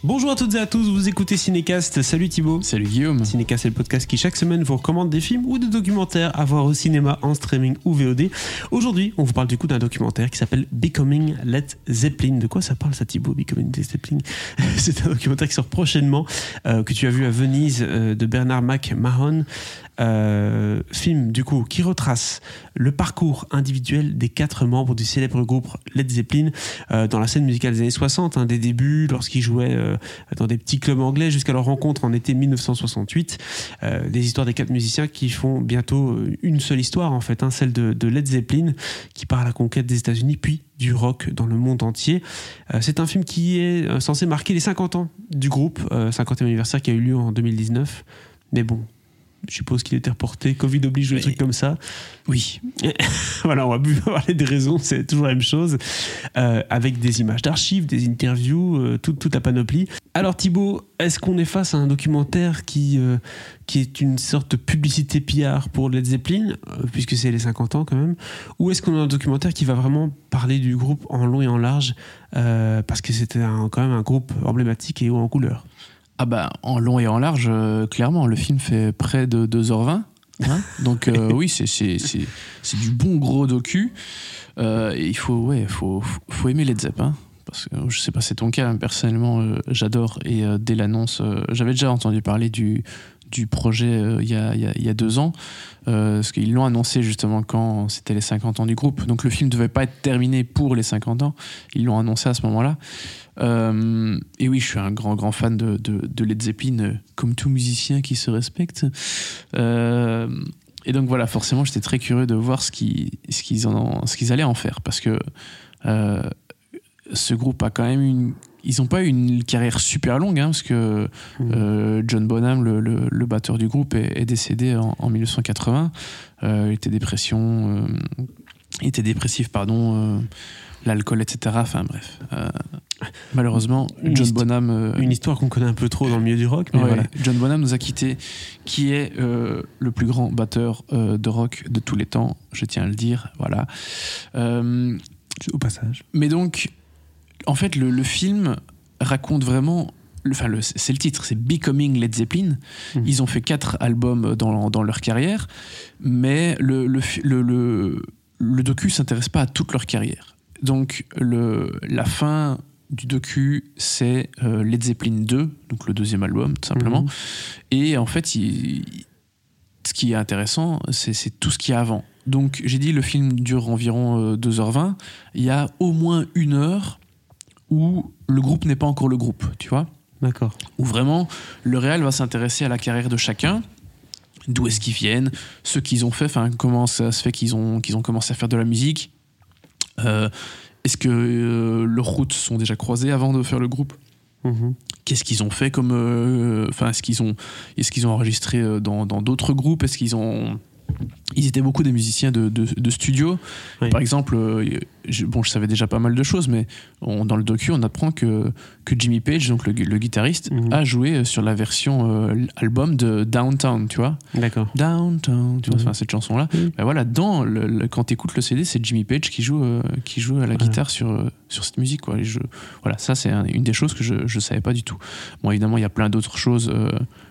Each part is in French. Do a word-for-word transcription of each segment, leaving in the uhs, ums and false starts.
Bonjour à toutes et à tous, vous écoutez Cinécast. Salut Thibaut. Salut Guillaume. Cinécast, c'est le podcast qui chaque semaine vous recommande des films ou des documentaires à voir au cinéma, en streaming ou V O D. Aujourd'hui, on vous parle du coup d'un documentaire qui s'appelle Becoming Led Zeppelin. De quoi ça parle ça Thibaut, Becoming Led Zeppelin? C'est un documentaire qui sort prochainement, euh, que tu as vu à Venise, euh, de Bernard McMahon. Euh, film du coup qui retrace le parcours individuel des quatre membres du célèbre groupe Led Zeppelin euh, dans la scène musicale des années soixante, hein, des débuts lorsqu'ils jouaient euh, dans des petits clubs anglais jusqu'à leur rencontre en été mille neuf cent soixante-huit. Euh, des histoires des quatre musiciens qui font bientôt une seule histoire en fait, hein, celle de, de Led Zeppelin qui part à la conquête des États-Unis puis du rock dans le monde entier. Euh, c'est un film qui est euh, censé marquer les cinquante ans du groupe, euh, cinquantième anniversaire qui a eu lieu en deux mille dix-neuf. Mais bon, je suppose qu'il était reporté, Covid oblige, le truc comme ça. Oui. Voilà, on va plus parler des raisons, c'est toujours la même chose. Euh, avec des images d'archives, des interviews, euh, toute, toute la panoplie. Alors Thibaut, est-ce qu'on est face à un documentaire qui, euh, qui est une sorte de publicité P R pour Led Zeppelin, euh, puisque c'est les cinquante ans quand même, ou est-ce qu'on a un documentaire qui va vraiment parler du groupe en long et en large, euh, parce que c'était un, quand même un groupe emblématique et haut en couleur? Ah bah, en long et en large, euh, clairement, le film fait près de deux heures vingt. Hein, donc euh, oui, c'est, c'est, c'est, c'est du bon gros docu. Euh, et il faut, ouais, faut, faut aimer Led Zepp. Hein, parce que je sais pas, c'est ton cas, hein, personnellement, euh, j'adore. Et euh, dès l'annonce, euh, j'avais déjà entendu parler du, du projet euh, il y, a, y, a, y a deux ans. Euh, parce qu'ils l'ont annoncé justement quand c'était les cinquante ans du groupe. Donc le film ne devait pas être terminé pour les cinquante ans. Ils l'ont annoncé à ce moment-là. Euh, et oui, je suis un grand grand fan de, de, de Led Zeppelin, euh, comme tout musicien qui se respecte. Euh, et donc voilà, forcément, j'étais très curieux de voir ce qu'ils, ce qu'ils, en, ce qu'ils allaient en faire, parce que euh, ce groupe a quand même une, ils n'ont pas eu une carrière super longue, hein, parce que euh, John Bonham, le, le, le batteur du groupe, est, est décédé en, en dix-neuf cent quatre-vingts. Euh, il était dépression, euh, il était dépressif, pardon. Euh, l'alcool, et cetera. Enfin bref. Euh, malheureusement, une John histo- Bonham... Euh, une histoire qu'on connaît un peu trop dans le milieu du rock. Mais ouais, voilà. John Bonham nous a quittés, qui est euh, le plus grand batteur euh, de rock de tous les temps, je tiens à le dire. Voilà. Euh, Au passage. mais donc, en fait, le, le film raconte vraiment... Enfin, le, c'est le titre, c'est Becoming Led Zeppelin. Mmh. Ils ont fait quatre albums dans, dans leur carrière, mais le, le, le, le, le docu s'intéresse pas à toute leur carrière. Donc, le, la fin du docu, c'est euh, Led Zeppelin deux, donc le deuxième album, tout simplement. Mmh. Et en fait, il, ce qui est intéressant, c'est, c'est tout ce qu'il y a avant. Donc, j'ai dit, le film dure environ euh, deux heures vingt. Il y a au moins une heure où le groupe n'est pas encore le groupe, tu vois ? D'accord. Où vraiment, le réal va s'intéresser à la carrière de chacun, d'où est-ce qu'ils viennent, ce qu'ils ont fait, enfin, comment ça se fait qu'ils ont, qu'ils ont commencé à faire de la musique. Euh, est-ce que euh, leurs routes sont déjà croisées avant de faire le groupe ? Mmh. Qu'est-ce qu'ils ont fait comme, euh, enfin, est-ce qu'ils ont, est-ce qu'ils ont enregistré dans, dans d'autres groupes ? Est-ce qu'ils ont, ils étaient beaucoup des musiciens de, de, de studio. Oui. Par exemple, euh, je, bon, je savais déjà pas mal de choses, mais on, dans le docu, on apprend que, que Jimmy Page, donc le, le guitariste, mmh. a joué sur la version euh, album de Downtown, tu vois. D'accord. Downtown, tu vois, mmh. enfin, cette chanson-là. Mmh. Ben voilà, dans le, le, quand tu écoutes le C D, c'est Jimmy Page qui joue, euh, qui joue à la guitare ouais. sur, euh, sur cette musique, quoi. Et je, voilà, ça, c'est un, une des choses que je ne savais pas du tout. Bon, évidemment, il y a plein d'autres choses. Euh,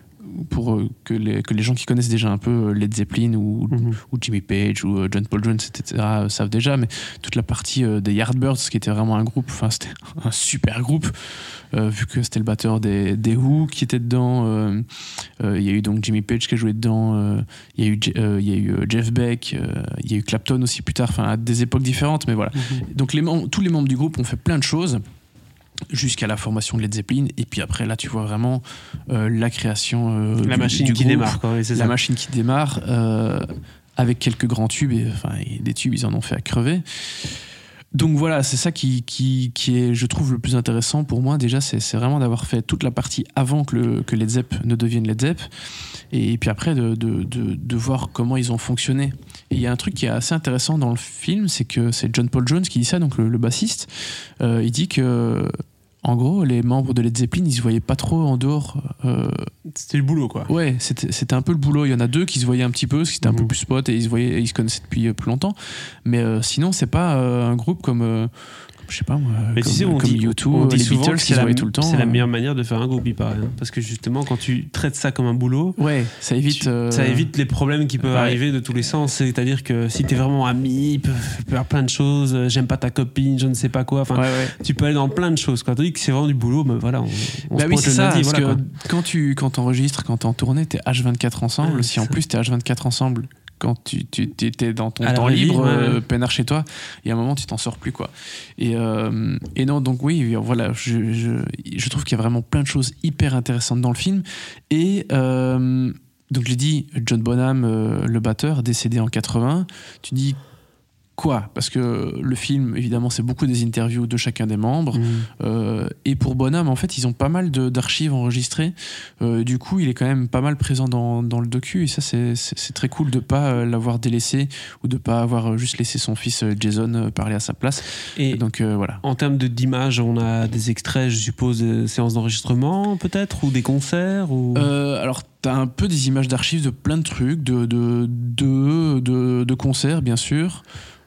pour que les, que les gens qui connaissent déjà un peu Led Zeppelin ou, mm-hmm. ou Jimmy Page ou John Paul Jones, et cetera, savent déjà, mais toute la partie euh, des Yardbirds, qui était vraiment un groupe, enfin c'était un super groupe, euh, vu que c'était le batteur des, des Who qui était dedans, il euh, euh, y a eu donc Jimmy Page qui a joué dedans, il euh, y a eu, euh, y a eu Jeff Beck, il euh, y a eu Clapton aussi plus tard, enfin à des époques différentes, mais voilà. Mm-hmm. Donc les mem- tous les membres du groupe ont fait plein de choses, jusqu'à la formation de Led Zeppelin, et puis après là tu vois vraiment euh, la création euh, la du, machine du qui groupe, démarre quoi, oui, c'est la ça. machine qui démarre euh, avec quelques grands tubes, et, enfin, et des tubes ils en ont fait à crever. Donc voilà, c'est ça qui, qui, qui est, je trouve, le plus intéressant pour moi. Déjà, c'est, c'est vraiment d'avoir fait toute la partie avant que, le, que Led Zepp ne devienne Led Zepp, et puis après de, de, de, de voir comment ils ont fonctionné. Et il y a un truc qui est assez intéressant dans le film, c'est que c'est John Paul Jones qui dit ça, donc le, le bassiste. Euh, il dit que en gros, les membres de Led Zeppelin, ils se voyaient pas trop en dehors. Euh... C'était le boulot, quoi. Ouais, c'était, c'était un peu le boulot. Il y en a deux qui se voyaient un petit peu, parce qu'ils étaient mmh. un peu plus potes et ils se voyaient, ils se connaissaient depuis plus longtemps. Mais euh, sinon, c'est pas euh, un groupe comme, euh, je sais pas moi, mais comme, tu sais, on comme dit, U deux, on dit les souvent Beatles que qui c'est se la, voyaient tout le temps. c'est la euh, meilleure manière de faire un groupe, il paraît. Hein, parce que justement, quand tu traites ça comme un boulot, Ouais, ça évite. tu- euh, ça évite les problèmes qui peuvent ouais. arriver de tous les sens. C'est-à-dire que si t'es vraiment ami, il peut faire plein de choses. euh, J'aime pas ta copine, je ne sais pas quoi. Enfin, Ouais, ouais. tu peux aller dans plein de choses. Quoi. Tandis que c'est vraiment du boulot, ben voilà, on, on Bah se oui, pointe c'est le ça, lundi, parce voilà, que quoi. quand tu quand t'enregistres, quand t'es en tournée, t'es H vingt-quatre ensemble. Ouais, si en c'est plus t'es H vingt-quatre ensemble, quand tu, tu étais dans ton À la temps vraie vie, libre, ouais. euh, peinard chez toi, il y a un moment tu t'en sors plus quoi. Et, euh, et non, donc oui, voilà, je, je, je trouve qu'il y a vraiment plein de choses hyper intéressantes dans le film. Et euh, donc j'ai dit John Bonham, euh, le batteur, décédé en quatre-vingts. Tu dis quoi? Parce que le film, évidemment, c'est beaucoup des interviews de chacun des membres. Mmh. Euh, et pour Bonham, en fait, ils ont pas mal de, d'archives enregistrées. Euh, du coup, il est quand même pas mal présent dans, dans le docu. Et ça, c'est, c'est, c'est très cool de pas euh, l'avoir délaissé ou de pas avoir euh, juste laissé son fils euh, Jason euh, parler à sa place. Et Donc euh, voilà. en termes de, d'image, on a des extraits, je suppose, de séances d'enregistrement peut-être, ou des concerts ou... Euh, alors, t'as un peu des images d'archives de plein de trucs, de, de, de, de, de concerts, bien sûr.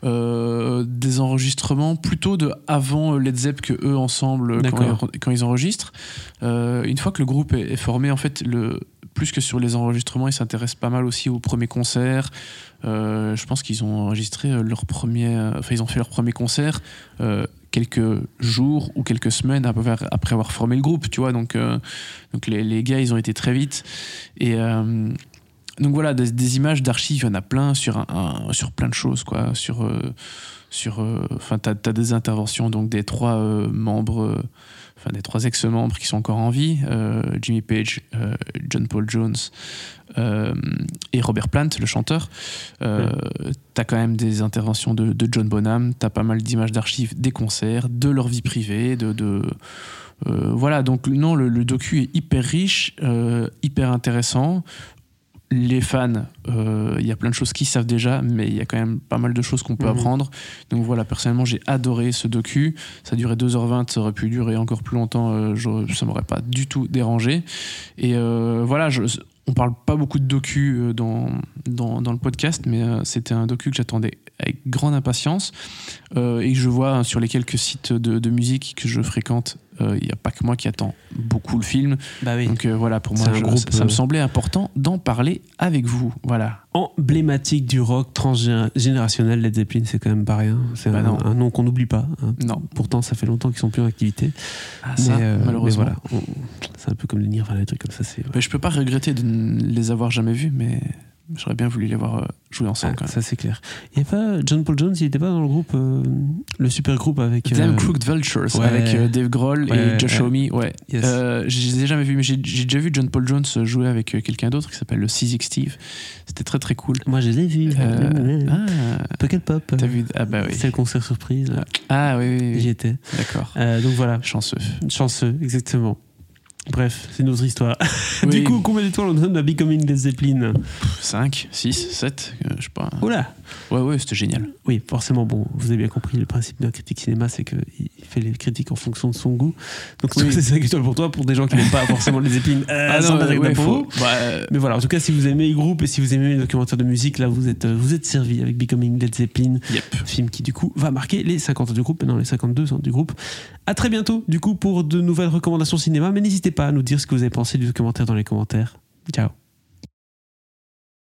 Euh, des enregistrements plutôt de avant Led Zepp que eux ensemble quand ils, quand ils enregistrent. Euh, une fois que le groupe est, est formé, en fait, le, plus que sur les enregistrements, ils s'intéressent pas mal aussi aux premiers concerts. Euh, je pense qu'ils ont enregistré leur premier, enfin ils ont fait leur premier concert euh, quelques jours ou quelques semaines après, après avoir formé le groupe, tu vois. Donc, euh, donc les, les gars, ils ont été très vite et euh, donc voilà, des, des images d'archives, il y en a plein sur, un, un, sur plein de choses, quoi. Sur, euh, sur, enfin, euh, t'as, t'as des interventions donc des trois euh, membres, euh, enfin des trois ex-membres qui sont encore en vie, euh, Jimmy Page, euh, John Paul Jones euh, et Robert Plant, le chanteur. Euh, ouais. T'as quand même des interventions de, de John Bonham, t'as pas mal d'images d'archives des concerts, de leur vie privée, de... de euh, voilà, donc non, le, le docu est hyper riche, euh, hyper intéressant. Les fans, il euh, y a plein de choses qu'ils savent déjà, mais il y a quand même pas mal de choses qu'on peut mmh. apprendre. Donc voilà, personnellement, j'ai adoré ce docu. Ça durait deux heures vingt, ça aurait pu durer encore plus longtemps, euh, je, ça m'aurait pas du tout dérangé. Et euh, voilà, je, on parle pas beaucoup de docu dans, dans, dans le podcast, mais euh, c'était un docu que j'attendais avec grande impatience euh, et que je vois hein, sur les quelques sites de, de musique que je fréquente. Il euh, n'y a pas que moi qui attend beaucoup le film. Bah oui. Donc euh, voilà, pour moi, je, groupe, ça, ça euh... me semblait important d'en parler avec vous. Voilà. Emblématique du rock transgénérationnel, Led Zeppelin, c'est quand même pas rien. C'est bah un, un nom qu'on n'oublie pas. Hein. Non. Pourtant, ça fait longtemps qu'ils sont plus en activité. Ah, ça, mais, euh, malheureusement. Mais voilà, on, c'est un peu comme les Nirvana, des trucs comme ça. C'est, ouais. bah, je peux pas regretter de ne les avoir jamais vus, mais j'aurais bien voulu les voir jouer ensemble. Ah, quand même. Ça, c'est clair. Il n'y a pas John Paul Jones, il n'était pas dans le groupe, euh, le super groupe avec. Damn euh... Crooked Vultures, ouais. avec euh, Dave Grohl ouais, et Josh ouais. Homme. Ouais. Yes. Euh, je les ai jamais vus, mais j'ai, j'ai déjà vu John Paul Jones jouer avec euh, quelqu'un d'autre qui s'appelle le C six Steve. C'était très très cool. Moi, je les ai vus. Euh, ah, Pocket Pop. T'as vu? Ah bah oui. C'était le concert surprise. Ah oui, oui, oui. J'y étais. D'accord. Euh, donc voilà. Chanceux. Chanceux, exactement. Bref, c'est une autre histoire. Oui. Du coup, combien d'étoiles on donne à Becoming Led Zeppelin? cinq, six, sept, euh, je sais pas. Oula! Ouais, ouais, c'était génial. Oui, forcément, bon, vous avez bien compris, le principe d'un critique cinéma, c'est qu'il fait les critiques en fonction de son goût. Donc, oui. c'est cinq étoiles pour toi, pour des gens qui n'aiment pas forcément les Zeppelin. Euh, ah non, ouais, ouais, faut... bah, euh... Mais voilà, en tout cas, si vous aimez les groupes et si vous aimez les documentaires de musique, là, vous êtes, vous êtes servi avec Becoming Led Zeppelin. Yep. Film qui, du coup, va marquer les cinquante ans du groupe, non, les cinquante-deux ans du groupe. À très bientôt, du coup, pour de nouvelles recommandations cinéma. Mais n'hésitez pas à nous dire ce que vous avez pensé du documentaire dans les commentaires. Ciao.